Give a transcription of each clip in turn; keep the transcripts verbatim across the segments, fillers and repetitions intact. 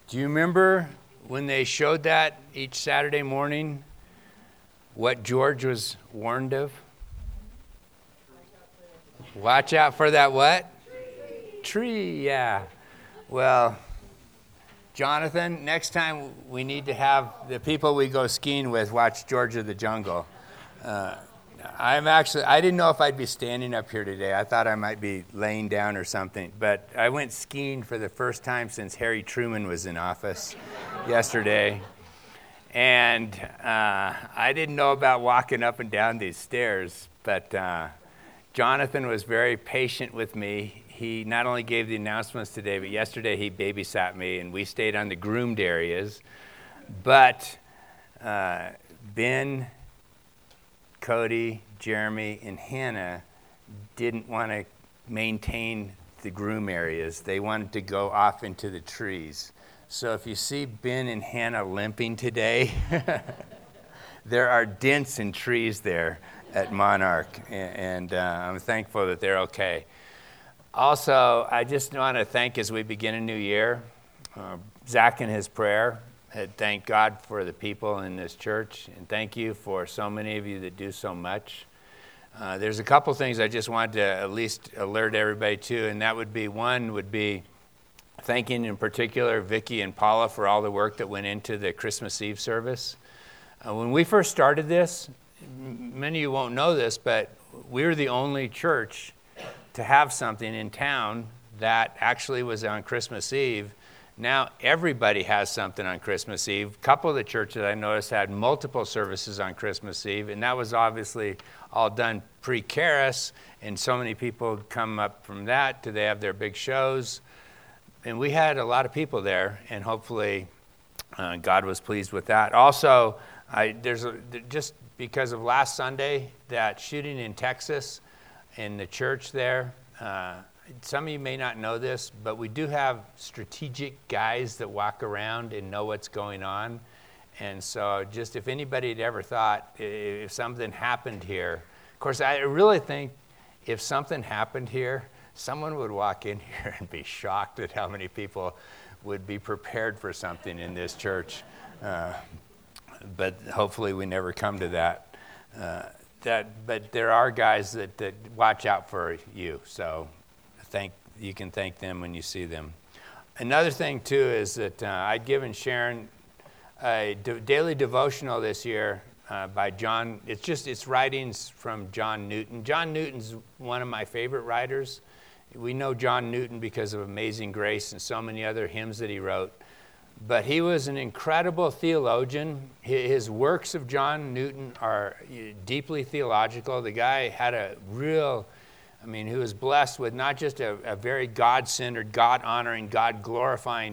Do you remember when they showed that each Saturday morning, what George was warned of? Watch out for that what? Tree. Tree, yeah. Well, Jonathan, next time we need to have the people we go skiing with watch George of the Jungle. Uh, I'm actually, I didn't know if I'd be standing up here today. I thought I might be laying down or something. But I went skiing for the first time since Harry Truman was in office yesterday. And uh, I didn't know about walking up and down these stairs. But uh, Jonathan was very patient with me. He not only gave the announcements today, but yesterday he babysat me. And we stayed on the groomed areas. But uh, Ben... Cody, Jeremy, and Hannah didn't want to maintain the groom areas. They wanted to go off into the trees. So if you see Ben and Hannah limping today, there are dents in trees there at Monarch, and uh, I'm thankful that they're okay. Also, I just want to thank, as we begin a new year, uh, Zach in his prayer had thanked God for the people in this church, and thank you for so many of you that do so much. Uh, there's a couple things I just wanted to at least alert everybody to, and that would be, one would be thanking in particular Vicki and Paula for all the work that went into the Christmas Eve service. Uh, when we first started this, many of you won't know this, but we were the only church to have something in town that actually was on Christmas Eve. Now everybody has something on Christmas Eve. A couple of the churches I noticed had multiple services on Christmas Eve, and that was obviously all done pre-Charis, and so many people come up from that to they have their big shows. And we had a lot of people there, and hopefully uh, God was pleased with that. Also, I, there's a, just because of last Sunday, that shooting in Texas in the church there, uh, some of you may not know this, but we do have strategic guys that walk around and know what's going on. And so just if anybody had ever thought if something happened here, of course, I really think if something happened here, someone would walk in here and be shocked at how many people would be prepared for something in this church. Uh, but hopefully we never come to that. Uh, that. But there are guys that, that watch out for you, so Thank, you can thank them when you see them. Another thing, too, is that uh, I'd given Sharon a de- daily devotional this year uh, by John. It's just, it's writings from John Newton. John Newton's one of my favorite writers. We know John Newton because of Amazing Grace and so many other hymns that he wrote. But he was an incredible theologian. His works of John Newton are deeply theological. The guy had a real... I mean, he was blessed with not just a, a very God-centered, God-honoring, God-glorifying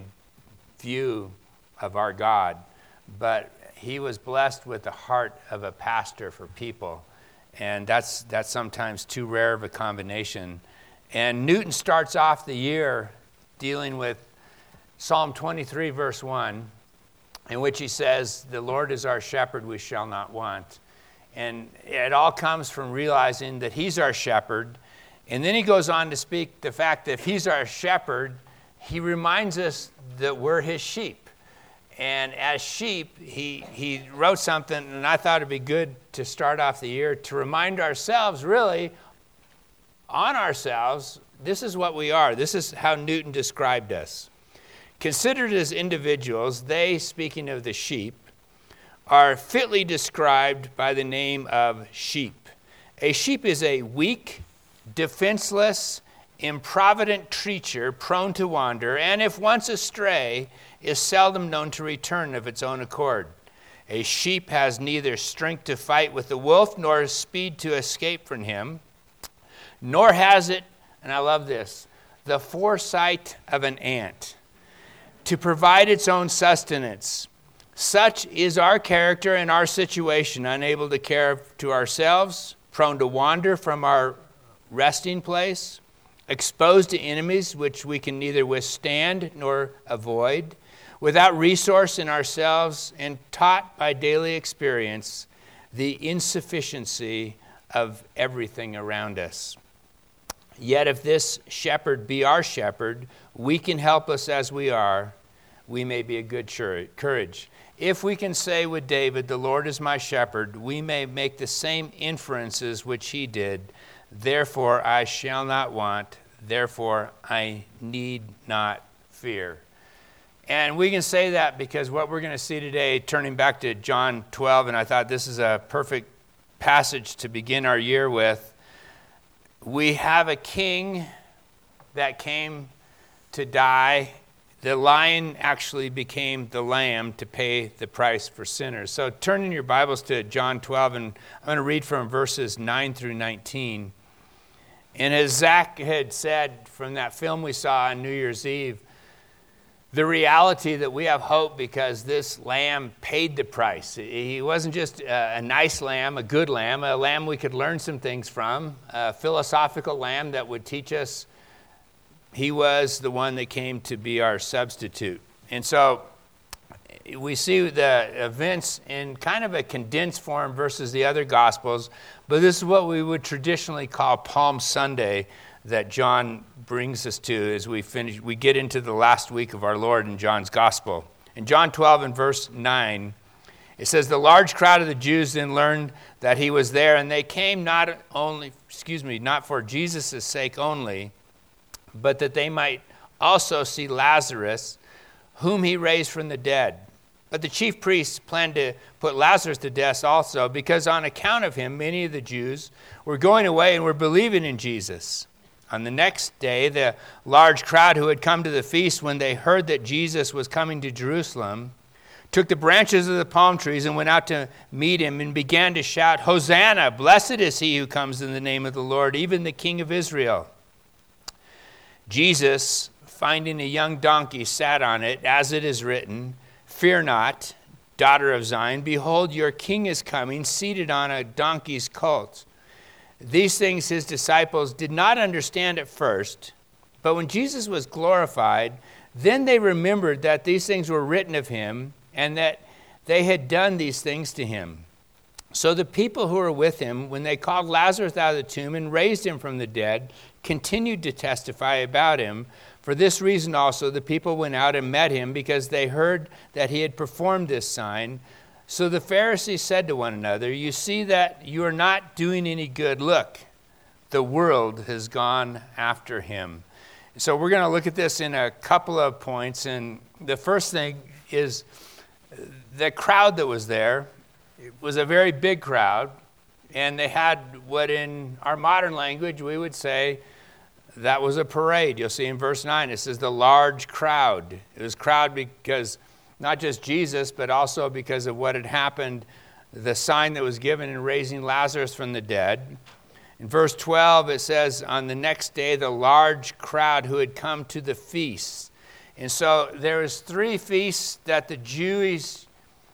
view of our God, but he was blessed with the heart of a pastor for people. And that's that's sometimes too rare of a combination. And Newton starts off the year dealing with Psalm twenty-three, verse one, in which he says, "The Lord is our shepherd, we shall not want." And it all comes from realizing that he's our shepherd. And then he goes on to speak the fact that if he's our shepherd, he reminds us that we're his sheep. And as sheep, he, he wrote something, and I thought it'd be good to start off the year to remind ourselves, really, on ourselves, this is what we are. This is how Newton described us. Considered as individuals, they, speaking of the sheep, are fitly described by the name of sheep. A sheep is a weak, defenseless, improvident creature prone to wander, and if once astray, is seldom known to return of its own accord. A sheep has neither strength to fight with the wolf, nor speed to escape from him, nor has it, and I love this, the foresight of an ant to provide its own sustenance. Such is our character and our situation, unable to care to ourselves, prone to wander from our resting place, exposed to enemies which we can neither withstand nor avoid, without resource in ourselves, and taught by daily experience the insufficiency of everything around us. Yet if this shepherd be our shepherd, we can help us as we are, we may be of good courage. If we can say with David, the Lord is my shepherd, we may make the same inferences which he did. Therefore I shall not want, therefore I need not fear. And we can say that because what we're going to see today, turning back to John twelve, and I thought this is a perfect passage to begin our year with. We have a king that came to die. The lion actually became the lamb to pay the price for sinners. So turn in your Bibles to John twelve, and I'm going to read from verses nine through nineteen. And as Zach had said from that film we saw on New Year's Eve, the reality that we have hope because this lamb paid the price. He wasn't just a nice lamb, a good lamb, a lamb we could learn some things from, a philosophical lamb that would teach us. He was the one that came to be our substitute. And so we see the events in kind of a condensed form versus the other Gospels, but this is what we would traditionally call Palm Sunday that John brings us to as we finish. We get into the last week of our Lord in John's Gospel. In John twelve and verse nine, it says, the large crowd of the Jews then learned that he was there, and they came not only, excuse me, not for Jesus' sake only, but that they might also see Lazarus, whom he raised from the dead. But the chief priests planned to put Lazarus to death also, because on account of him, many of the Jews were going away and were believing in Jesus. On the next day, the large crowd who had come to the feast, when they heard that Jesus was coming to Jerusalem, took the branches of the palm trees and went out to meet him and began to shout, Hosanna, blessed is he who comes in the name of the Lord, even the King of Israel. Jesus, finding a young donkey, sat on it, as it is written, fear not, daughter of Zion, behold, your king is coming, seated on a donkey's colt. These things his disciples did not understand at first, but when Jesus was glorified, then they remembered that these things were written of him and that they had done these things to him. So the people who were with him, when they called Lazarus out of the tomb and raised him from the dead, continued to testify about him. For this reason also the people went out and met him, because they heard that he had performed this sign. So the Pharisees said to one another, you see that you are not doing any good. Look, the world has gone after him. So we're going to look at this in a couple of points. And the first thing is the crowd that was there. It was a very big crowd. And they had what in our modern language we would say that was a parade. You'll see in verse nine, it says the large crowd. It was crowd because not just Jesus, but also because of what had happened, the sign that was given in raising Lazarus from the dead. In verse twelve, it says, on the next day, the large crowd who had come to the feast. And so there was three feasts that the Jewish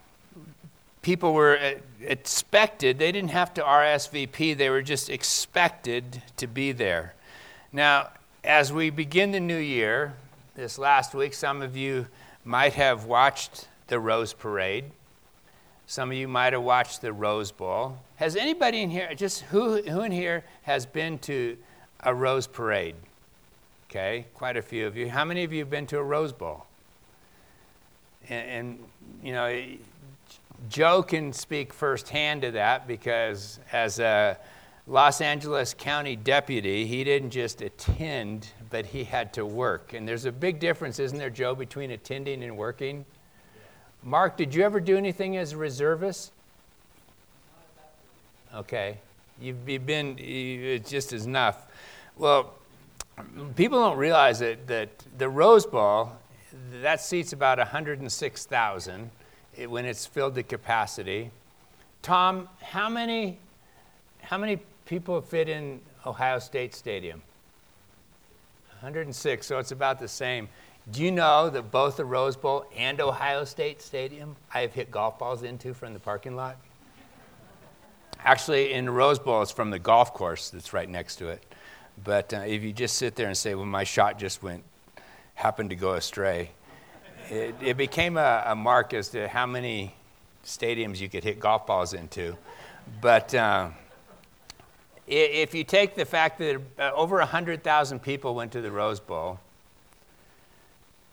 people were expected. They didn't have to R S V P. They were just expected to be there. Now, as we begin the new year, this last week, some of you might have watched the Rose Parade. Some of you might have watched the Rose Bowl. Has anybody in here, just who, who in here has been to a Rose Parade? Okay, quite a few of you. How many of you have been to a Rose Bowl? And, and you know, Joe can speak firsthand to that because as a Los Angeles County deputy, he didn't just attend, but he had to work. And there's a big difference, isn't there, Joe, between attending and working? Yeah. Mark, did you ever do anything as a reservist? Okay. You've, you've been, you, it's just enough. Well, people don't realize that, that the Rose Bowl, that seats about one hundred six thousand when it's filled to capacity. Tom, how many, how many people fit in Ohio State Stadium? one hundred six, so it's about the same. Do you know that both the Rose Bowl and Ohio State Stadium I have hit golf balls into from the parking lot? Actually, in the Rose Bowl, it's from the golf course that's right next to it. But uh, if you just sit there and say, well, my shot just went, happened to go astray, it, it became a, a mark as to how many stadiums you could hit golf balls into. But uh, if you take the fact that over one hundred thousand people went to the Rose Bowl,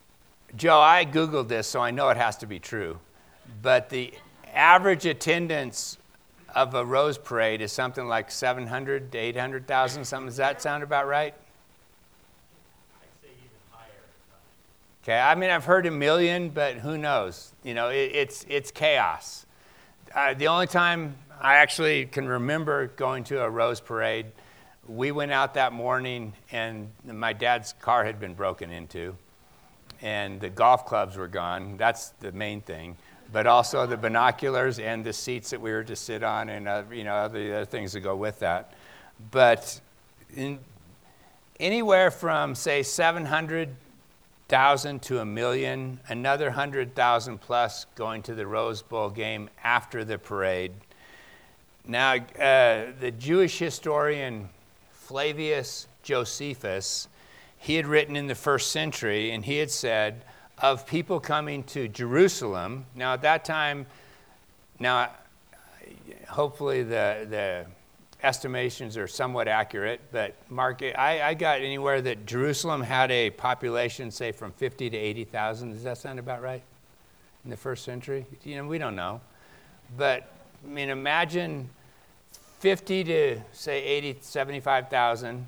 Joe, I Googled this, so I know it has to be true. But the average attendance of a rose parade is something like seven hundred to eight hundred thousand, something. Does that sound about right? I'd say even higher. Okay, I mean, I've heard a million, but who knows? You know, it, it's it's chaos. Uh, the only time I actually can remember going to a rose parade, we went out that morning, and my dad's car had been broken into, and the golf clubs were gone. That's the main thing. But also the binoculars and the seats that we were to sit on, and uh, you know, other, other things that go with that. But in, anywhere from, say, seven hundred thousand to a million, another one hundred thousand plus going to the Rose Bowl game after the parade. Now, uh, the Jewish historian Flavius Josephus, he had written in the first century, and he had said, of people coming to Jerusalem. Now, at that time, now, hopefully the the estimations are somewhat accurate, but Mark, I, I got anywhere that Jerusalem had a population, say, from fifty to eighty thousand. Does that sound about right? In the first century? You know, we don't know. But, I mean, imagine fifty to, say, eighty, seventy-five thousand.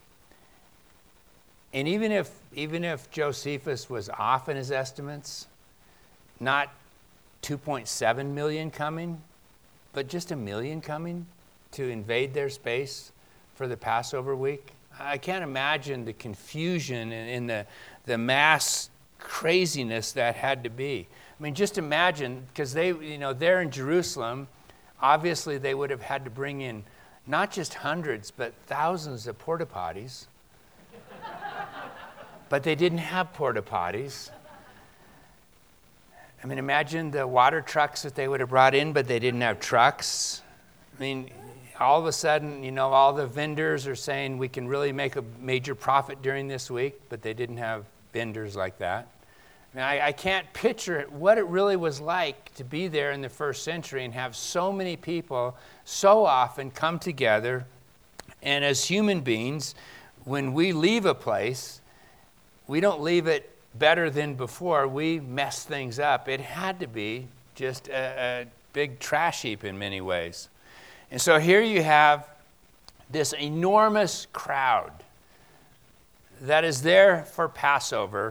And even if even if Josephus was off in his estimates, not two point seven million coming, but just a million coming to invade their space for the Passover week, I can't imagine the confusion and, and the the mass craziness that had to be. I mean, just imagine, because they, you know, they're in Jerusalem, obviously they would have had to bring in not just hundreds, but thousands of porta potties. But they didn't have porta potties. I mean, imagine the water trucks that they would have brought in, but they didn't have trucks. I mean, all of a sudden, you know, all the vendors are saying we can really make a major profit during this week, but they didn't have vendors like that. I mean, I, I can't picture it, what it really was like to be there in the first century and have so many people so often come together. And as human beings, when we leave a place, we don't leave it better than before. We mess things up. It had to be just a, a big trash heap in many ways. And so here you have this enormous crowd that is there for Passover,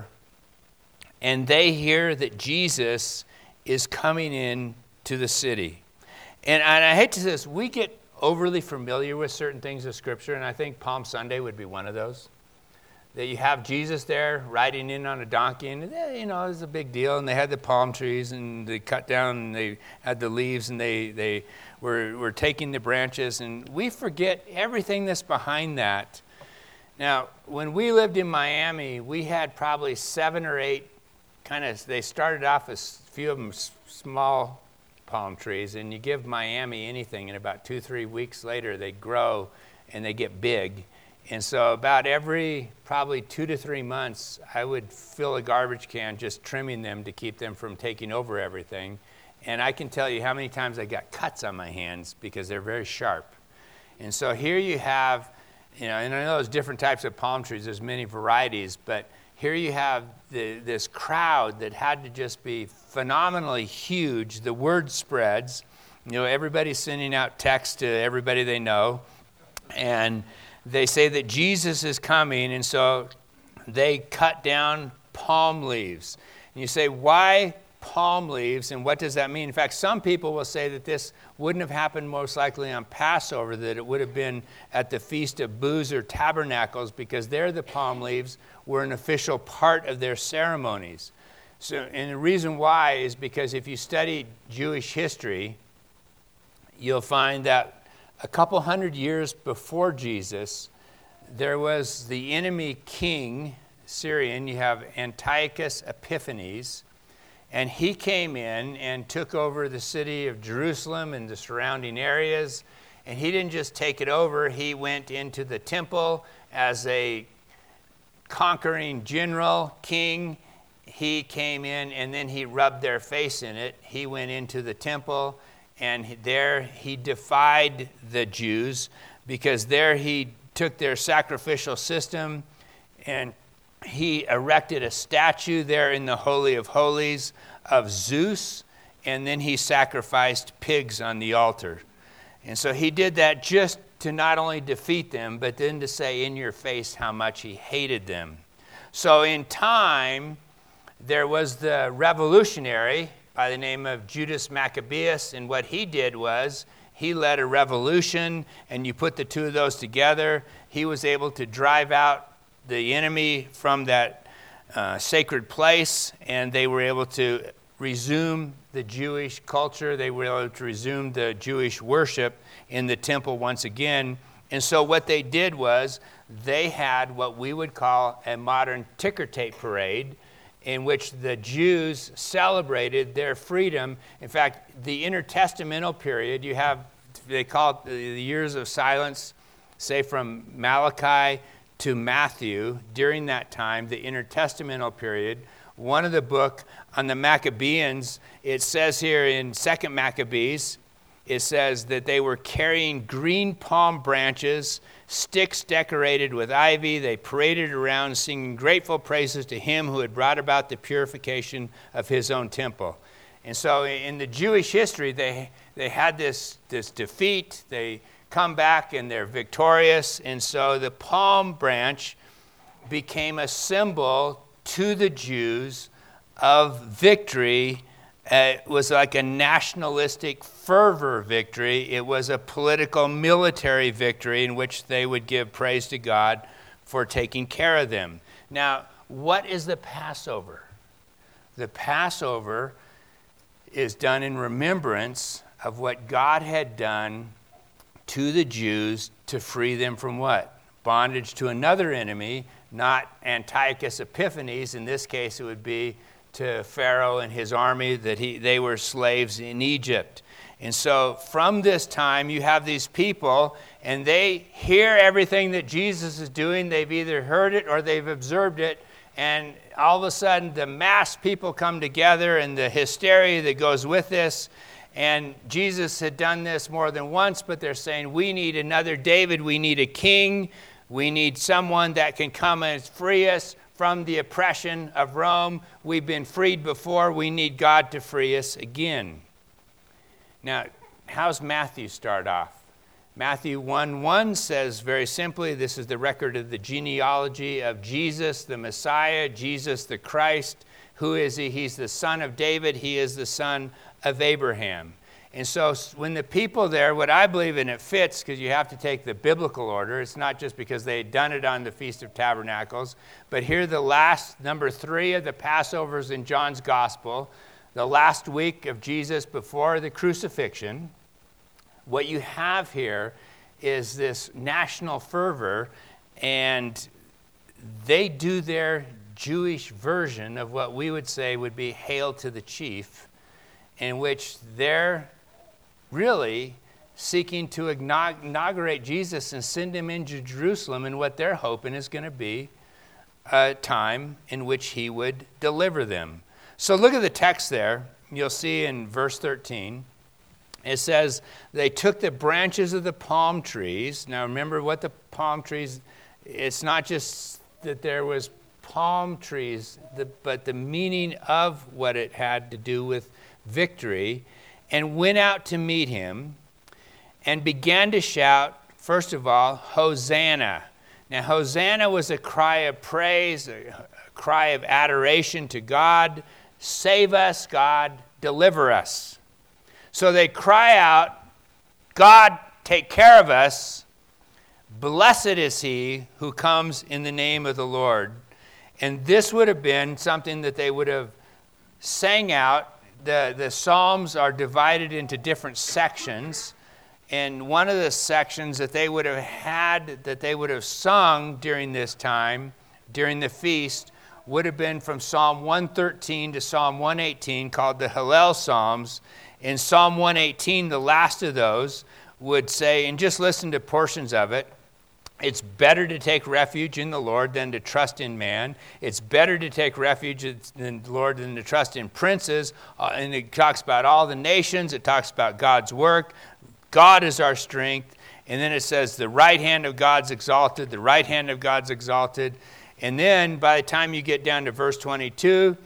and they hear that Jesus is coming in to the city. And, and I hate to say this, we get overly familiar with certain things of Scripture, and I think Palm Sunday would be one of those. That you have Jesus there riding in on a donkey, and you know, it was a big deal. And they had the palm trees, and they cut down, and they had the leaves, and they they were were taking the branches, and we forget everything that's behind that. Now, when we lived in Miami, we had probably seven or eight kind of. They started off as a few of them small palm trees, and you give Miami anything, and about two three weeks later, they grow and they get big. And so about every probably two to three months, I would fill a garbage can just trimming them to keep them from taking over everything. And I can tell you how many times I got cuts on my hands because they're very sharp. And so here you have, you know, and I know there's different types of palm trees, there's many varieties, but here you have the, this crowd that had to just be phenomenally huge. The word spreads. You know, everybody's sending out texts to everybody they know. And they say that Jesus is coming, and so they cut down palm leaves. And you say, why palm leaves, and what does that mean? In fact, some people will say that this wouldn't have happened most likely on Passover, that it would have been at the Feast of Booths or Tabernacles, because there the palm leaves were an official part of their ceremonies. So, and the reason why is because if you study Jewish history, you'll find that a couple hundred years before Jesus, there was the enemy king, Syrian. You have Antiochus Epiphanes, and he came in and took over the city of Jerusalem and the surrounding areas. And he didn't just take it over, he went into the temple as a conquering general, king. He came in and then he rubbed their face in it. He went into the temple, and there he defied the Jews, because there he took their sacrificial system and he erected a statue there in the Holy of Holies of Zeus, and then he sacrificed pigs on the altar. And so he did that just to not only defeat them, but then to say in your face how much he hated them. So in time, there was the revolutionary by the name of Judas Maccabeus, and what he did was he led a revolution, and you put the two of those together, he was able to drive out the enemy from that uh, sacred place, and they were able to resume the Jewish culture. They were able to resume the Jewish worship in the temple once again. And so what they did was they had what we would call a modern ticker tape parade, in which the Jews celebrated their freedom. In fact, the intertestamental period, you have, they call it the years of silence, say from Malachi to Matthew. During that time, the intertestamental period, one of the book on the Maccabeans, it says here in Second Maccabees, it says that they were carrying green palm branches, sticks decorated with ivy. They paraded around singing grateful praises to him who had brought about the purification of his own temple. And so in the Jewish history, they they had this, this defeat. They come back and they're victorious. And so the palm branch became a symbol to the Jews of victory. Uh, it was like a nationalistic fervor victory. It was a political military victory in which they would give praise to God for taking care of them. Now, what is the Passover? The Passover is done in remembrance of what God had done to the Jews to free them from what? Bondage to another enemy, not Antiochus Epiphanes. In this case, it would be to Pharaoh and his army, that he they were slaves in Egypt. And so from this time, you have these people, and they hear everything that Jesus is doing. They've either heard it or they've observed it, and all of a sudden the mass people come together and the hysteria that goes with this. And Jesus had done this more than once, but they're saying, we need another David, we need a king, we need someone that can come and free us from the oppression of Rome. We've been freed before. We need God to free us again. Now, how's Matthew start off? Matthew one one says very simply, this is the record of the genealogy of Jesus, the Messiah, Jesus the Christ. Who is he? He's the son of David. He is the son of Abraham. And so when the people there, what I believe in, it fits because you have to take the biblical order. It's not just because they had done it on the Feast of Tabernacles. But here the last, number three of the Passovers in John's Gospel, the last week of Jesus before the crucifixion. What you have here is this national fervor, and they do their Jewish version of what we would say would be Hail to the Chief, in which they're really seeking to inaugurate Jesus and send him into Jerusalem, and what they're hoping is going to be a time in which he would deliver them. So look at the text there. You'll see in verse thirteen, it says, they took the branches of the palm trees. Now remember what the palm trees, it's not just that there was palm trees, but the meaning of what it had to do with victory, and went out to meet him and began to shout, first of all, Hosanna. Now, Hosanna was a cry of praise, a cry of adoration to God. Save us, God, deliver us. So they cry out, God, take care of us. Blessed is he who comes in the name of the Lord. And this would have been something that they would have sang out. The, the Psalms are divided into different sections. And one of the sections that they would have had, that they would have sung during this time, during the feast, would have been from Psalm one thirteen to Psalm one eighteen, called the Hallel Psalms. In Psalm one eighteen, the last of those would say, and just listen to portions of it, it's better to take refuge in the Lord than to trust in man. It's better to take refuge in the Lord than to trust in princes. Uh, and it talks about all the nations. It talks about God's work. God is our strength. And then it says the right hand of God's exalted. The right hand of God's exalted. And then by the time you get down to verse twenty-two,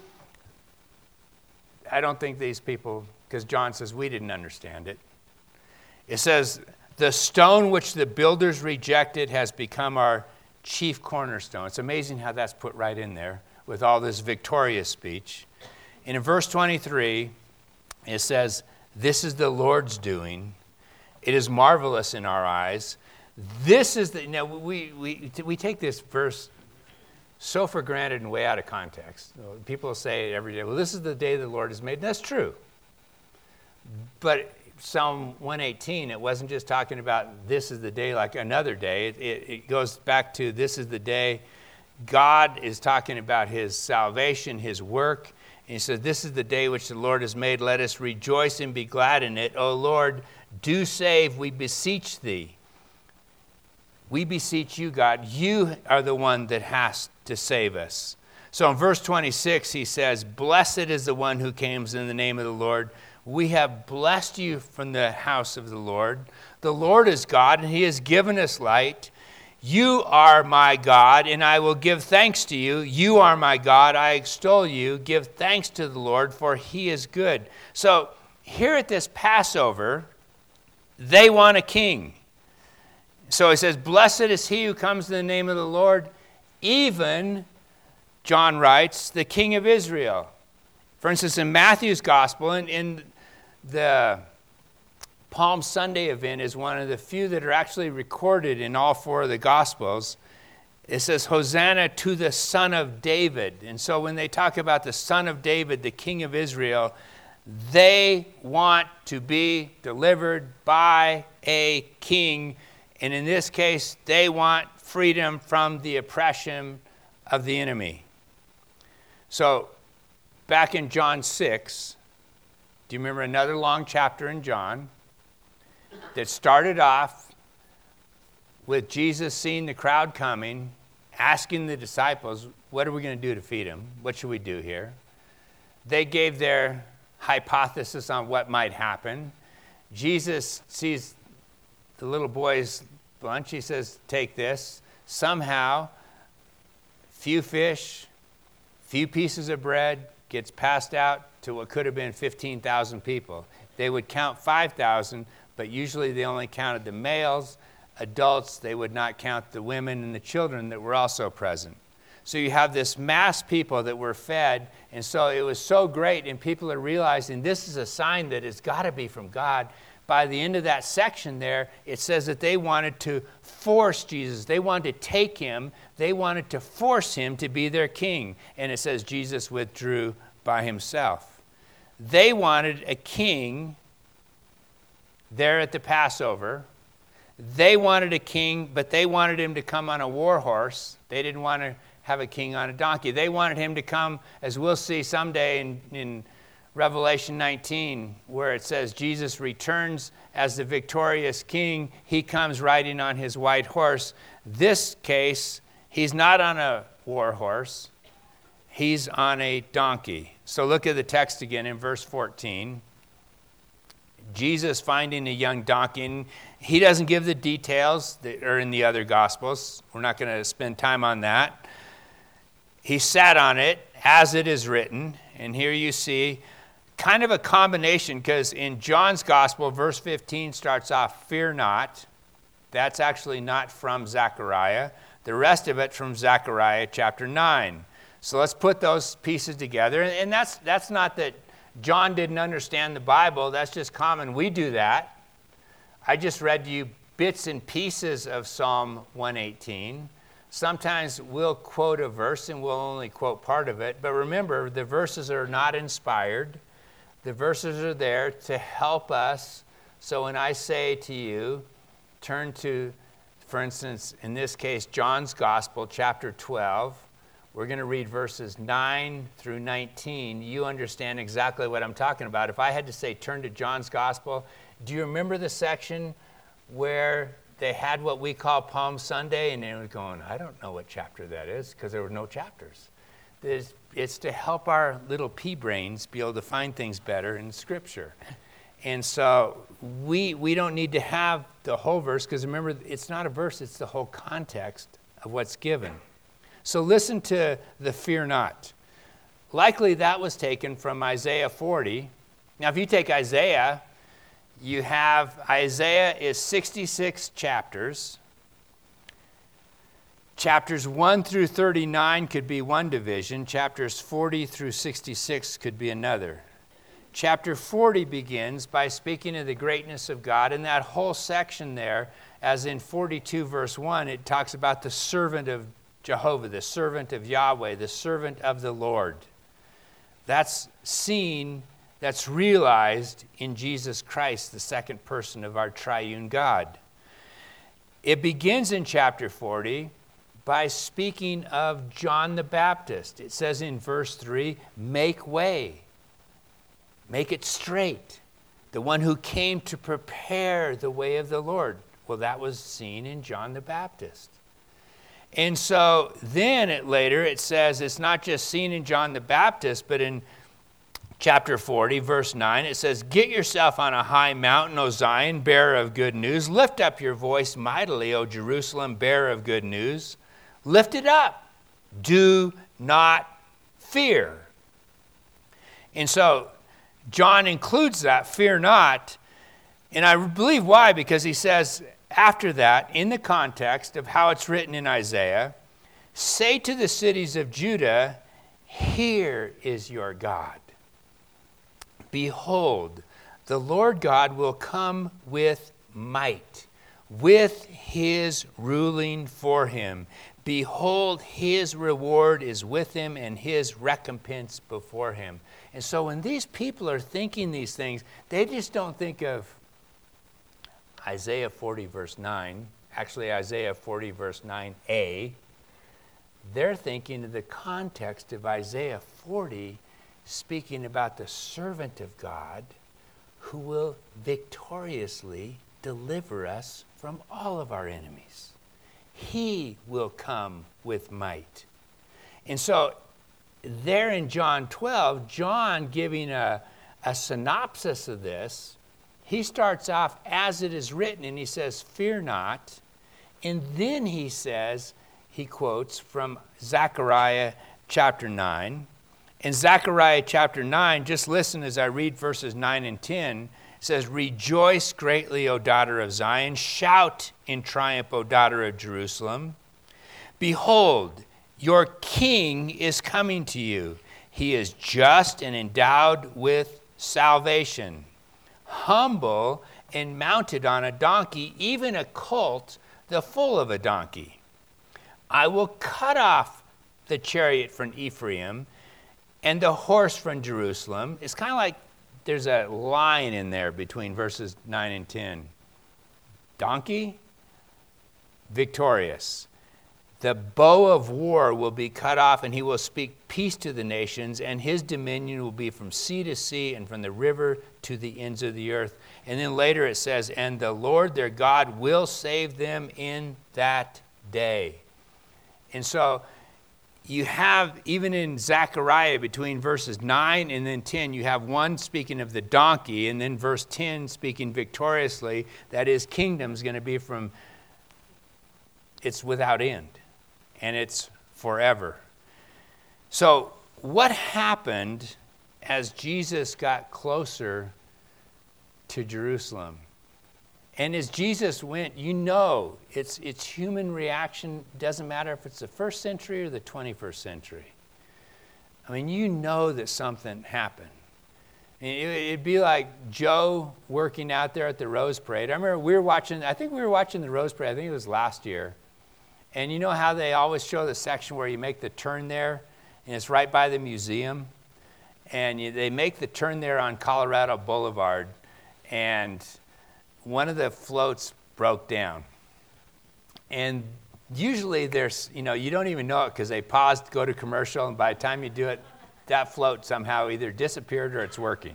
I don't think these people, because John says we didn't understand it. It says, the stone which the builders rejected has become our chief cornerstone. It's amazing how that's put right in there with all this victorious speech. And in verse twenty-three, it says, this is the Lord's doing. It is marvelous in our eyes. This is the, now we, we, we take this verse so for granted and way out of context. People say it every day, well, this is the day the Lord has made. And that's true. But Psalm one eighteen, it wasn't just talking about this is the day like another day. It, it, it goes back to this is the day. God is talking about his salvation, his work. And he says, this is the day which the Lord has made. Let us rejoice and be glad in it. O Lord, do save, we beseech thee. We beseech you, God. You are the one that has to save us. So in verse twenty-six, he says, blessed is the one who comes in the name of the Lord. We have blessed you from the house of the Lord. The Lord is God, and he has given us light. You are my God, and I will give thanks to you. You are my God, I extol you. Give thanks to the Lord, for he is good. So here at this Passover, they want a king. So he says, blessed is he who comes in the name of the Lord, even, John writes, the King of Israel. For instance, in Matthew's gospel, in, in the Palm Sunday event is one of the few that are actually recorded in all four of the gospels. It says, Hosanna to the Son of David. And so when they talk about the Son of David, the King of Israel, they want to be delivered by a king. And in this case, they want freedom from the oppression of the enemy. So back in John six, do you remember another long chapter in John that started off with Jesus seeing the crowd coming, asking the disciples, what are we going to do to feed them? What should we do here? They gave their hypothesis on what might happen. Jesus sees the little boy's lunch. He says, take this. Somehow, few fish, few pieces of bread gets passed out to what could have been fifteen thousand people. They would count five thousand, but usually they only counted the males, adults. They would not count the women and the children that were also present. So you have this mass people that were fed, and so it was so great, and people are realizing this is a sign that it's got to be from God. By the end of that section there, it says that they wanted to force Jesus. They wanted to take him. They wanted to force him to be their king. And it says Jesus withdrew by himself. They wanted a king there at the Passover. They wanted a king, but they wanted him to come on a war horse. They didn't want to have a king on a donkey. They wanted him to come, as we'll see someday in, in Revelation nineteen, where it says Jesus returns as the victorious king. He comes riding on his white horse. This case, he's not on a war horse. He's on a donkey. So look at the text again in verse fourteen. Jesus finding a young donkey. And he doesn't give the details that are in the other Gospels. We're not going to spend time on that. He sat on it as it is written. And here you see kind of a combination, because in John's Gospel, verse fifteen starts off, fear not. That's actually not from Zechariah. The rest of it from Zechariah chapter nine. So let's put those pieces together. And that's that's not that John didn't understand the Bible. That's just common. We do that. I just read to you bits and pieces of Psalm one eighteen. Sometimes we'll quote a verse and we'll only quote part of it. But remember, the verses are not inspired. The verses are there to help us. So when I say to you, turn to, for instance, in this case, John's Gospel, chapter twelve. We're going to read verses nine through nineteen. You understand exactly what I'm talking about. If I had to say turn to John's Gospel, do you remember the section where they had what we call Palm Sunday? And they were going, I don't know what chapter that is, because there were no chapters. There's, it's to help our little pea brains be able to find things better in Scripture. And so we we don't need to have the whole verse, because remember, it's not a verse, it's the whole context of what's given. So listen to the fear not. Likely that was taken from Isaiah forty. Now, if you take Isaiah, you have Isaiah is sixty-six chapters. Chapters one through thirty-nine could be one division. Chapters forty through sixty-six could be another. Chapter forty begins by speaking of the greatness of God. And that whole section there, as in forty-two verse one, it talks about the servant of Jehovah, the servant of Yahweh, the servant of the Lord. That's seen, that's realized in Jesus Christ, the second person of our triune God. It begins in chapter forty by speaking of John the Baptist. It says in verse three, make way, make it straight. The one who came to prepare the way of the Lord. Well, that was seen in John the Baptist. And so then it later it says it's not just seen in John the Baptist, but in chapter forty, verse nine, it says, get yourself on a high mountain, O Zion, bearer of good news. Lift up your voice mightily, O Jerusalem, bearer of good news. Lift it up. Do not fear. And so John includes that, fear not. And I believe why, because he says after that, in the context of how it's written in Isaiah, say to the cities of Judah, here is your God. Behold, the Lord God will come with might, with his ruling for him. Behold, his reward is with him and his recompense before him. And so when these people are thinking these things, they just don't think of Isaiah forty verse nine, actually Isaiah forty verse nine a. They're thinking of the context of Isaiah forty, speaking about the servant of God who will victoriously deliver us from all of our enemies. He will come with might. And so there in John twelve, John giving a, a synopsis of this, he starts off as it is written, and he says, fear not. And then he says, he quotes from Zechariah chapter nine. In Zechariah chapter nine, just listen as I read verses nine and ten. It says, rejoice greatly, O daughter of Zion. Shout in triumph, O daughter of Jerusalem. Behold, your king is coming to you. He is just and endowed with salvation, humble and mounted on a donkey, even a colt, the foal of a donkey. I will cut off the chariot from Ephraim and the horse from Jerusalem. It's kind of like there's a line in there between verses nine and ten. Donkey, victorious. The bow of war will be cut off, and he will speak peace to the nations, and his dominion will be from sea to sea and from the river to the ends of the earth. And then later it says, and the Lord their God will save them in that day. And so you have, even in Zechariah, between verses nine and then ten, you have one speaking of the donkey, and then verse ten speaking victoriously, that his kingdom is going to be from, it's without end, and it's forever. So what happened as Jesus got closer to Jerusalem? And as Jesus went, you know, it's it's human reaction. Doesn't matter if it's the first century or the twenty-first century. I mean, you know that something happened. It'd be like Joe working out there at the Rose Parade. I remember we were watching, I think we were watching the Rose Parade, I think it was last year. And you know how they always show the section where you make the turn there, and it's right by the museum? And you, they make the turn there on Colorado Boulevard, and one of the floats broke down. And usually there's, you know, you don't even know it because they paused, go to commercial, and by the time you do it, that float somehow either disappeared or it's working.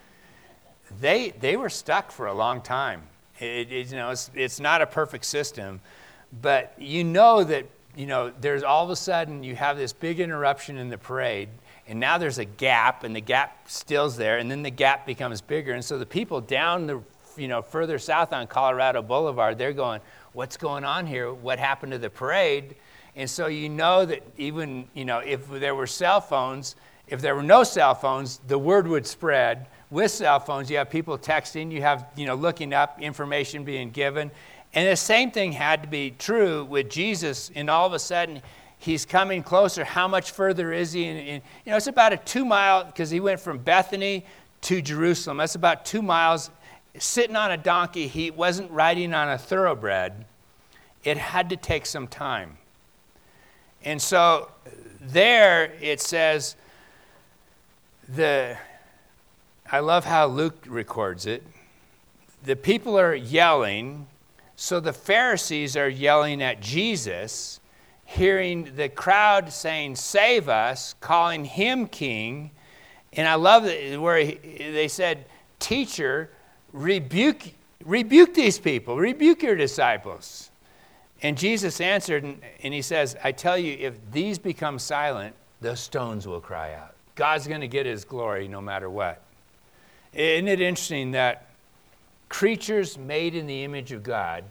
They they were stuck for a long time. It, it, you know, it's, it's not a perfect system, but you know that, you know, there's all of a sudden you have this big interruption in the parade, and now there's a gap, and the gap still's there, and then the gap becomes bigger, and so the people down the, you know, further south on Colorado Boulevard, they're going, what's going on here? What happened to the parade? And so you know that even, you know, if there were cell phones, if there were no cell phones, the word would spread. With cell phones, you have people texting, you have, you know, looking up, information being given. And the same thing had to be true with Jesus. And all of a sudden, he's coming closer. How much further is he? And, and, you know, it's about a two mile, because he went from Bethany to Jerusalem. That's about two miles. Sitting on a donkey, he wasn't riding on a thoroughbred. It had to take some time. And so there it says, the I love how Luke records it. The people are yelling, so the Pharisees are yelling at Jesus, hearing the crowd saying, "Save us," calling him king. And I love it where he, they said, "Teacher, rebuke, rebuke these people, rebuke your disciples." And Jesus answered, and, and he says, "I tell you, if these become silent, the stones will cry out." God's going to get his glory no matter what. Isn't it interesting that creatures made in the image of God,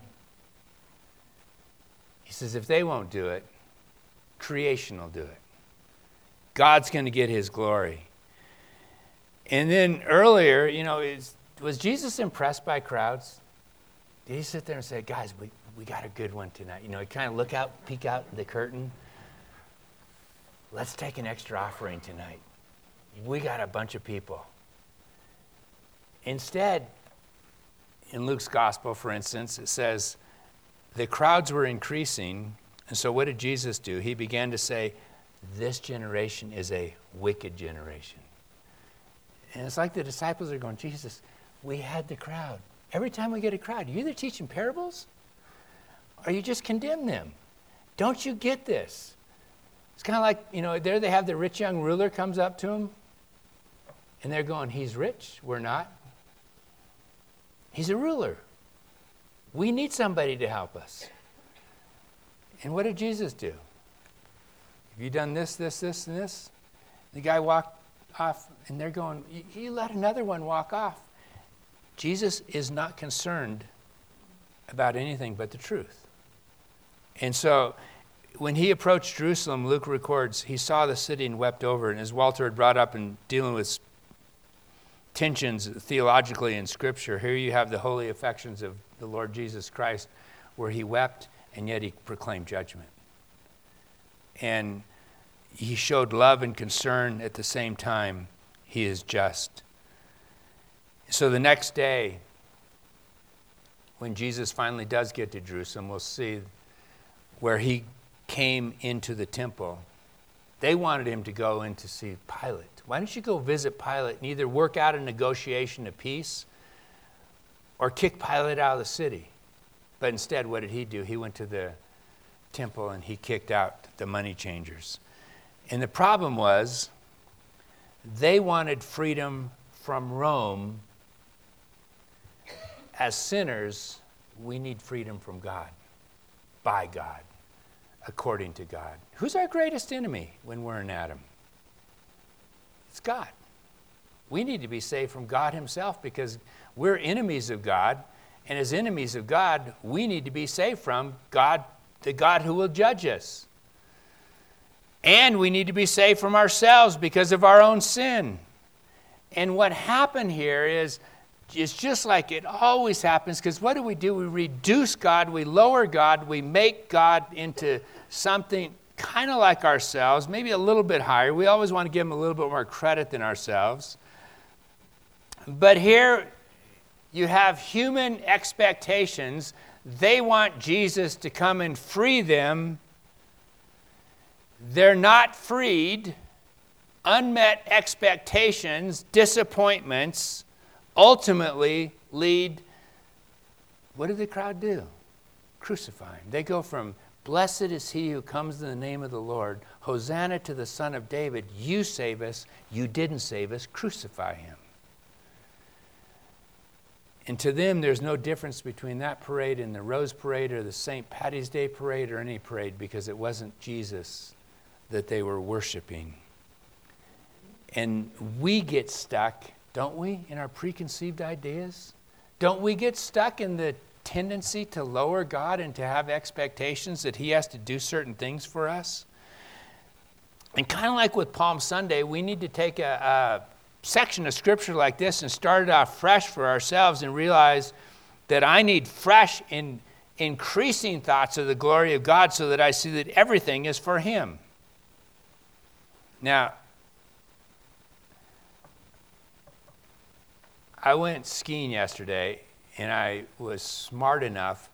he says, if they won't do it, creation will do it. God's going to get his glory. And then earlier, you know, is, was Jesus impressed by crowds? Did he sit there and say, "Guys, we, we got a good one tonight"? You know, he kind of look out, peek out the curtain. "Let's take an extra offering tonight. We got a bunch of people." Instead, in Luke's gospel, for instance, it says, the crowds were increasing. And so what did Jesus do? He began to say, "This generation is a wicked generation." And it's like the disciples are going, "Jesus, we had the crowd. Every time we get a crowd, you either teaching parables or you just condemn them. Don't you get this?" It's kind of like, you know, there they have the rich young ruler comes up to him, and they're going, "He's rich, we're not. He's a ruler. We need somebody to help us." And what did Jesus do? "Have you done this, this, this, and this?" The guy walked off, and they're going, "You, you let another one walk off." Jesus is not concerned about anything but the truth. And so when he approached Jerusalem, Luke records, he saw the city and wept over it. And as Walter had brought up in dealing with tensions theologically in Scripture, here you have the holy affections of the Lord Jesus Christ, where he wept and yet he proclaimed judgment. And he showed love and concern at the same time. He is just. So the next day, when Jesus finally does get to Jerusalem, we'll see where he came into the temple. They wanted him to go in to see Pilate. Why don't you go visit Pilate and either work out a negotiation of peace or kick Pilate out of the city? But instead, what did he do? He went to the temple and he kicked out the money changers. And the problem was, they wanted freedom from Rome. As sinners, we need freedom from God, by God, according to God. Who's our greatest enemy when we're in Adam? It's God. We need to be saved from God himself because we're enemies of God. And as enemies of God, we need to be saved from God, the God who will judge us. And we need to be saved from ourselves because of our own sin. And what happened here is, it's just like it always happens, because what do we do? We reduce God, we lower God, we make God into something kind of like ourselves, maybe a little bit higher. We always want to give him a little bit more credit than ourselves. But here you have human expectations. They want Jesus to come and free them. They're not freed. Unmet expectations, disappointments, ultimately lead, what did the crowd do? Crucify him. They go from, "Blessed is he who comes in the name of the Lord. Hosanna to the Son of David. You save us. You didn't save us. Crucify him." And to them, there's no difference between that parade and the Rose Parade or the Saint Patty's Day Parade or any parade, because it wasn't Jesus that they were worshiping. And we get stuck, don't we, in our preconceived ideas? Don't we get stuck in the tendency to lower God and to have expectations that he has to do certain things for us. And kind of like with Palm Sunday, we need to take a, a section of scripture like this and start it off fresh for ourselves and realize that I need fresh and increasing thoughts of the glory of God so that I see that everything is for him. Now, I went skiing yesterday, and I was smart enough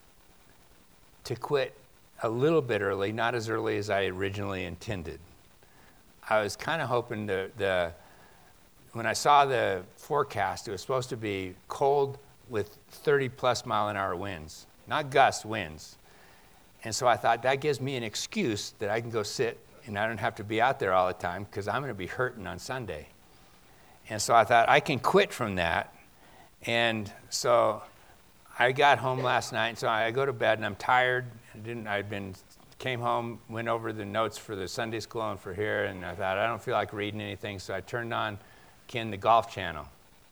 to quit a little bit early, not as early as I originally intended. I was kind of hoping the, the when I saw the forecast, it was supposed to be cold with thirty plus mile an hour winds, not gust winds. And so I thought that gives me an excuse that I can go sit and I don't have to be out there all the time because I'm going to be hurting on Sunday. And so I thought I can quit from that. And so I got home last night, and so I go to bed, and I'm tired. I didn't. I'd been came home, went over the notes for the Sunday school and for here, and I thought I don't feel like reading anything, so I turned on Ken the Golf Channel,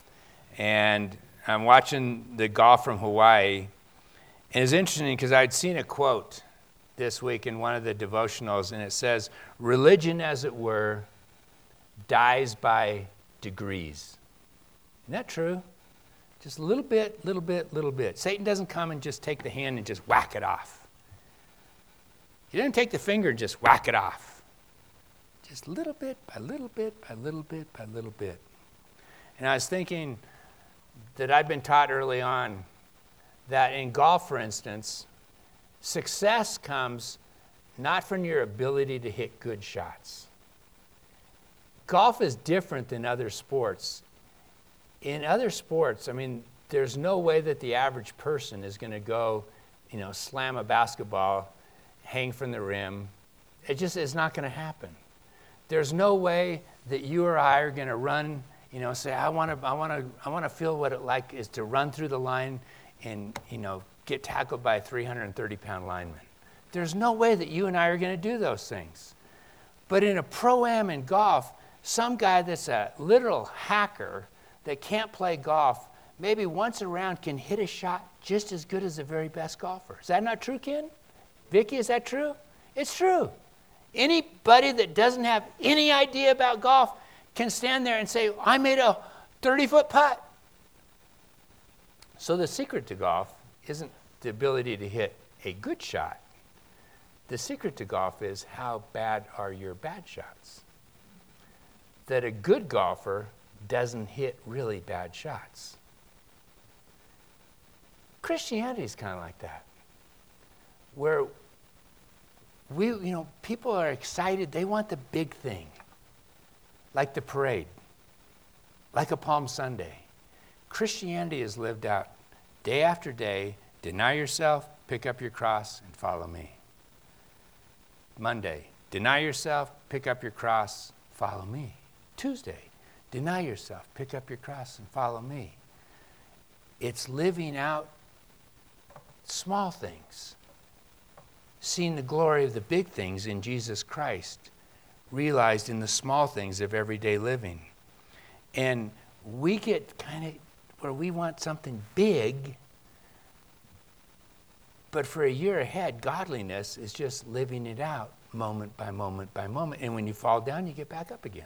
and I'm watching the golf from Hawaii. And it's interesting because I'd seen a quote this week in one of the devotionals, and it says, "Religion, as it were, dies by degrees." Isn't that true? Just a little bit, little bit, little bit. Satan doesn't come and just take the hand and just whack it off. He doesn't take the finger and just whack it off. Just little bit by little bit by little bit by little bit. And I was thinking that I'd been taught early on that in golf, for instance, success comes not from your ability to hit good shots. Golf is different than other sports. In other sports, I mean, there's no way that the average person is going to go, you know, slam a basketball, hang from the rim. It just is not going to happen. There's no way that you or I are going to run, you know, say, I want to, I want to, I want to feel what it like is to run through the line and, you know, get tackled by a three hundred thirty pound lineman. There's no way that you and I are going to do those things. But in a pro-am in golf, some guy that's a literal hacker that can't play golf, maybe once around can hit a shot just as good as the very best golfer. Is that not true, Ken? Vicky, is that true? It's true. Anybody that doesn't have any idea about golf can stand there and say, I made a thirty-foot putt. So the secret to golf isn't the ability to hit a good shot. The secret to golf is how bad are your bad shots. That a good golfer doesn't hit really bad shots. Christianity is kind of like that, where we, you know, people are excited. They want the big thing, like the parade, like a Palm Sunday. Christianity is lived out day after day. Deny yourself, pick up your cross, and follow me. Monday, deny yourself, pick up your cross, follow me. Tuesday, deny yourself, pick up your cross, and follow me. It's living out small things, seeing the glory of the big things in Jesus Christ, realized in the small things of everyday living. And we get kind of where we want something big, but for a year ahead, godliness is just living it out moment by moment by moment. And when you fall down, you get back up again.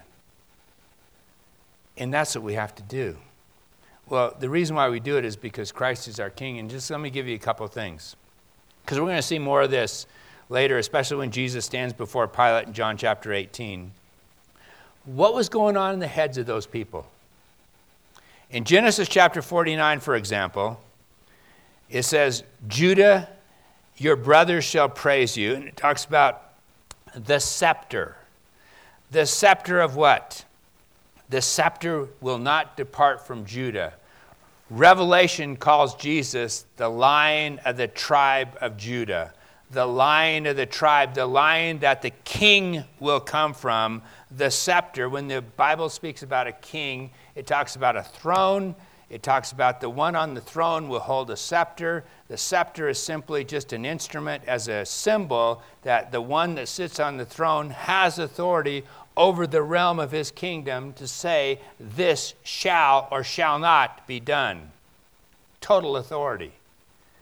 And that's what we have to do. Well, the reason why we do it is because Christ is our King. And just let me give you a couple of things, because we're going to see more of this later, especially when Jesus stands before Pilate in John chapter eighteen. What was going on in the heads of those people? In Genesis chapter forty-nine, for example, it says, Judah, your brothers shall praise you. And it talks about the scepter. The scepter of what? The scepter will not depart from Judah. Revelation calls Jesus the Lion of the tribe of Judah. The Lion of the tribe, the Lion that the king will come from, the scepter. When the Bible speaks about a king, it talks about a throne. It talks about the one on the throne will hold a scepter. The scepter is simply just an instrument as a symbol that the one that sits on the throne has authority over the realm of his kingdom to say, this shall or shall not be done. Total authority.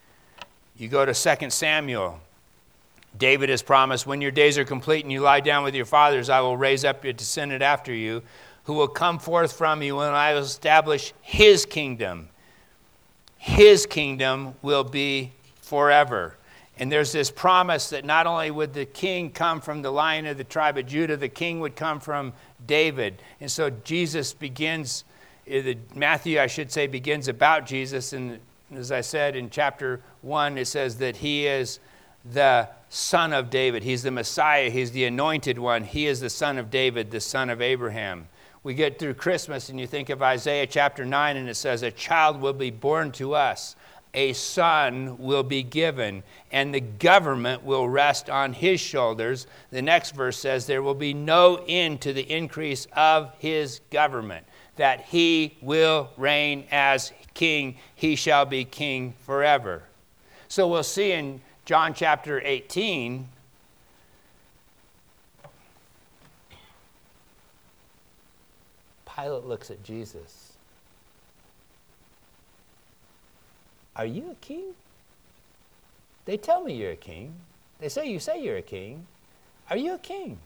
You go to Second Samuel. David has promised, when your days are complete and you lie down with your fathers, I will raise up your descendant after you, who will come forth from you, and I will establish his kingdom. His kingdom will be forever. And there's this promise that not only would the king come from the line of the tribe of Judah, the king would come from David. And so Jesus begins, Matthew, I should say, begins about Jesus. And as I said in chapter one, it says that he is the son of David. He's the Messiah. He's the anointed one. He is the son of David, the son of Abraham. We get through Christmas and you think of Isaiah chapter nine, and it says, a child will be born to us. A son will be given, and the government will rest on his shoulders. The next verse says, there will be no end to the increase of his government, that he will reign as king. He shall be king forever. So we'll see in John chapter eighteen, Pilate looks at Jesus. Are you a king? They tell me you're a king. They say you say you're a king. Are you a king?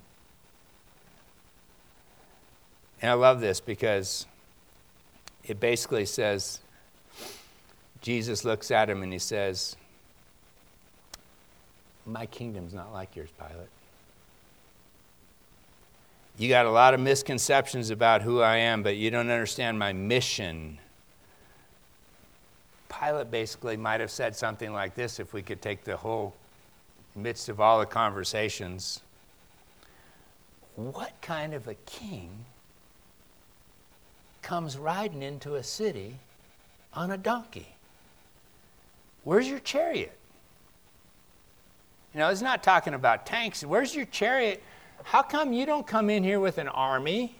And I love this because it basically says, Jesus looks at him and he says, my kingdom's not like yours, Pilate. You got a lot of misconceptions about who I am, but you don't understand my mission. Pilate basically might have said something like this if we could take the whole midst of all the conversations. What kind of a king comes riding into a city on a donkey? Where's your chariot? You know, it's not talking about tanks. Where's your chariot? How come you don't come in here with an army?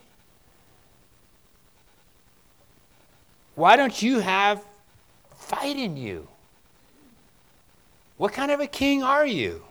Why don't you have fight in you? What kind of a king are you?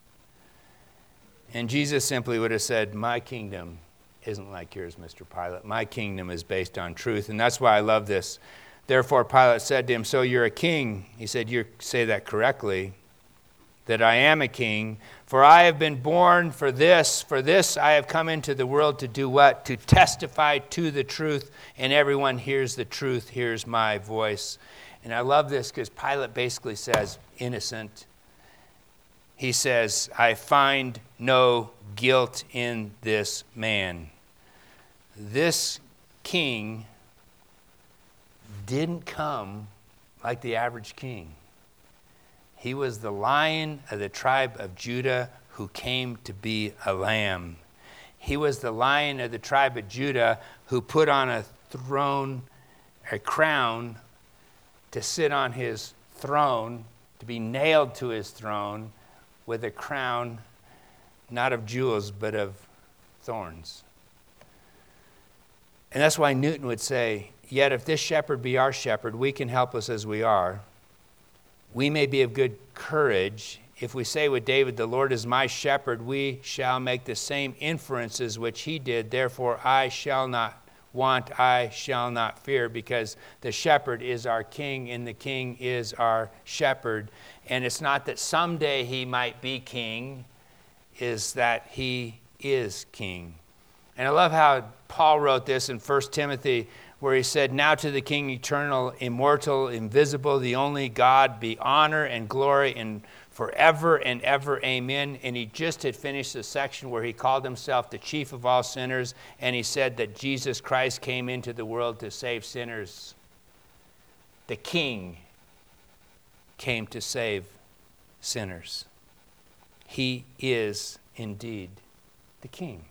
And Jesus simply would have said, my kingdom isn't like yours, Mister Pilate. My kingdom is based on truth. And that's why I love this. Therefore Pilate said to him, so you're a king. He said, you say that correctly, that I am a king. For I have been born for this. For this I have come into the world to do what? To testify to the truth. And everyone hears the truth, hears my voice. And I love this because Pilate basically says, innocent. He says, I find no guilt in this man. This king didn't come like the average king. He was the Lion of the tribe of Judah who came to be a lamb. He was the Lion of the tribe of Judah who put on a throne, a crown, to sit on his throne, to be nailed to his throne with a crown, not of jewels, but of thorns. And that's why Newton would say, yet if this shepherd be our shepherd, we can help us as we are. We may be of good courage. If we say with David, the Lord is my shepherd, we shall make the same inferences which he did. Therefore, I shall not want, I shall not fear, because the shepherd is our king and the king is our shepherd. And it's not that someday he might be king, is that he is king. And I love how Paul wrote this in First Timothy, where he said, now to the King eternal, immortal, invisible, the only God, be honor and glory and forever and ever, amen. And he just had finished the section where he called himself the chief of all sinners, and he said that Jesus Christ came into the world to save sinners. The King came to save sinners. He is indeed the King.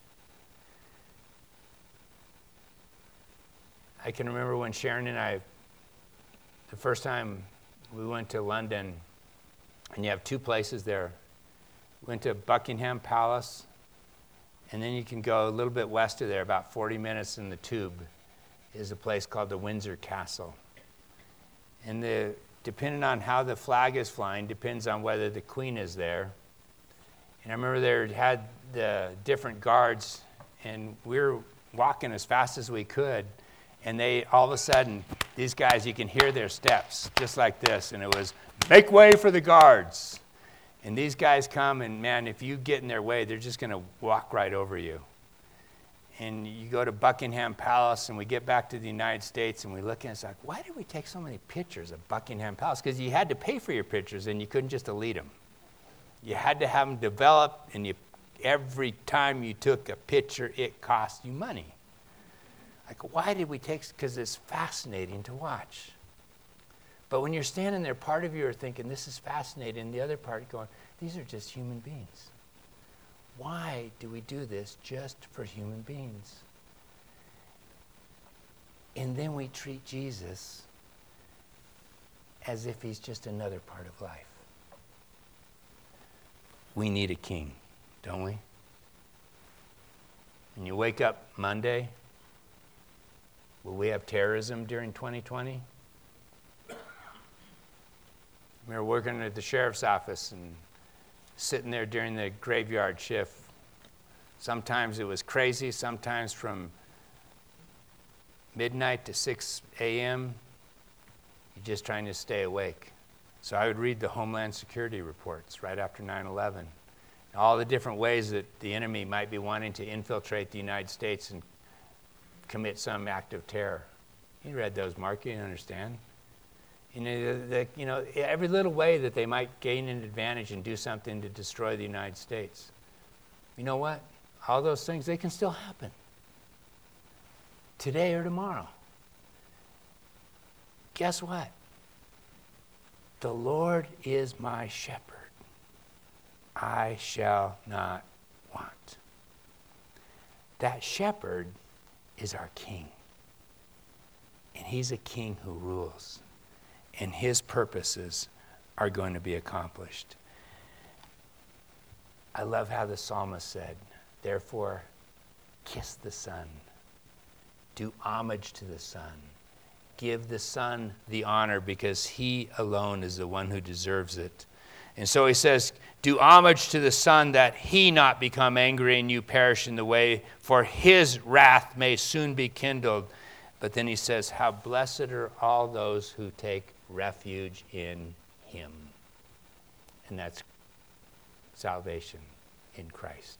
I can remember when Sharon and I, the first time we went to London, and you have two places there. We went to Buckingham Palace, and then you can go a little bit west of there, about forty minutes in the tube, is a place called the Windsor Castle. And the, depending on how the flag is flying, depends on whether the Queen is there. And I remember they had the different guards, and we were walking as fast as we could, and they all of a sudden these guys, you can hear their steps just like this. And it was, make way for the guards. And these guys come, and man, if you get in their way, they're just going to walk right over you. And you go to Buckingham Palace, and we get back to the United States, and we look, and it's like, why did we take so many pictures of Buckingham Palace? Because you had to pay for your pictures, and you couldn't just delete them. You had to have them developed, and you, every time you took a picture, it cost you money. Like, why did we take, because it's fascinating to watch. But when you're standing there, part of you are thinking, this is fascinating, and the other part going, these are just human beings. Why do we do this just for human beings? And then we treat Jesus as if he's just another part of life. We need a king, don't we? And you wake up Monday, will we have terrorism during twenty twenty? We were working at the sheriff's office and sitting there during the graveyard shift. Sometimes it was crazy, sometimes from midnight to six a.m., you're just trying to stay awake. So I would read the Homeland Security reports right after nine eleven, all the different ways that the enemy might be wanting to infiltrate the United States and commit some act of terror. You read those, Mark, you didn't understand. You know, the, the, you know, every little way that they might gain an advantage and do something to destroy the United States. You know what? All those things, they can still happen. Today or tomorrow. Guess what? The Lord is my shepherd. I shall not want. That shepherd is our king. And he's a king who rules. And his purposes are going to be accomplished. I love how the psalmist said, therefore, kiss the Son. Do homage to the Son. Give the Son the honor because he alone is the one who deserves it. And so he says, do homage to the Son that he not become angry and you perish in the way, for his wrath may soon be kindled. But then he says, how blessed are all those who take refuge in him. And that's salvation in Christ.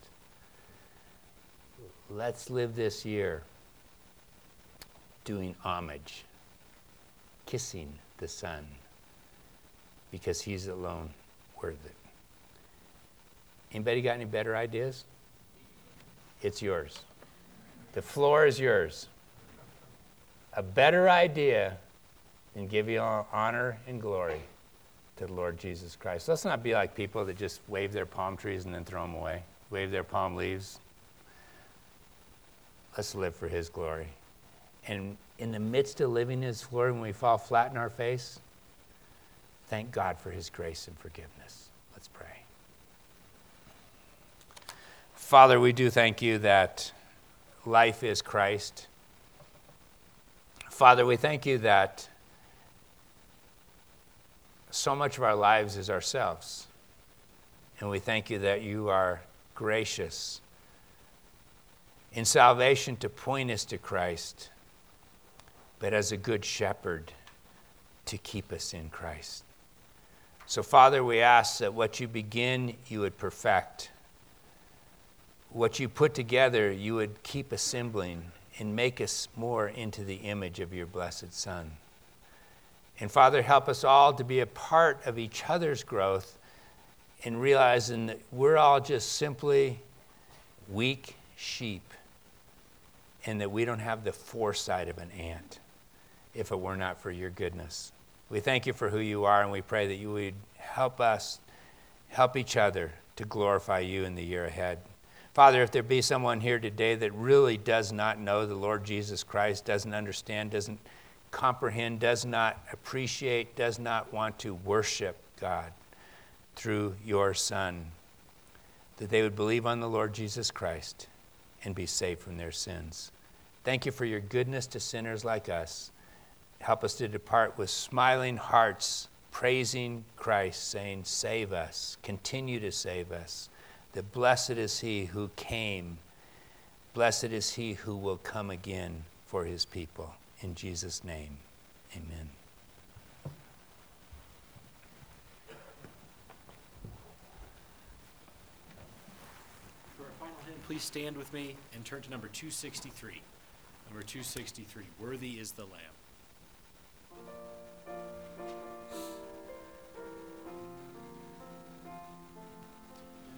Let's live this year doing homage, kissing the Son, because he's alone worth it. Anybody got any better ideas? It's yours. The floor is yours. A better idea and give you all honor and glory to the Lord Jesus Christ. Let's not be like people that just wave their palm trees and then throw them away, wave their palm leaves. Let's live for his glory. And in the midst of living his glory, when we fall flat in our face, thank God for his grace and forgiveness. Let's pray. Father, we do thank you that life is Christ. Father, we thank you that so much of our lives is ourselves. And we thank you that you are gracious in salvation to point us to Christ, but as a good shepherd to keep us in Christ. So, Father, we ask that what you begin, you would perfect. What you put together, you would keep assembling and make us more into the image of your blessed Son. And Father, help us all to be a part of each other's growth and realizing that we're all just simply weak sheep and that we don't have the foresight of an ant if it were not for your goodness. We thank you for who you are, and we pray that you would help us, help each other to glorify you in the year ahead. Father, if there be someone here today that really does not know the Lord Jesus Christ, doesn't understand, doesn't comprehend, does not appreciate, does not want to worship God through your Son, that they would believe on the Lord Jesus Christ and be saved from their sins. Thank you for your goodness to sinners like us. Help us to depart with smiling hearts, praising Christ, saying, save us, continue to save us. That blessed is he who came, blessed is he who will come again for his people. In Jesus' name, Amen. For our final hymn, please stand with me and turn to number two sixty-three. Number two sixty-three, Worthy is the Lamb.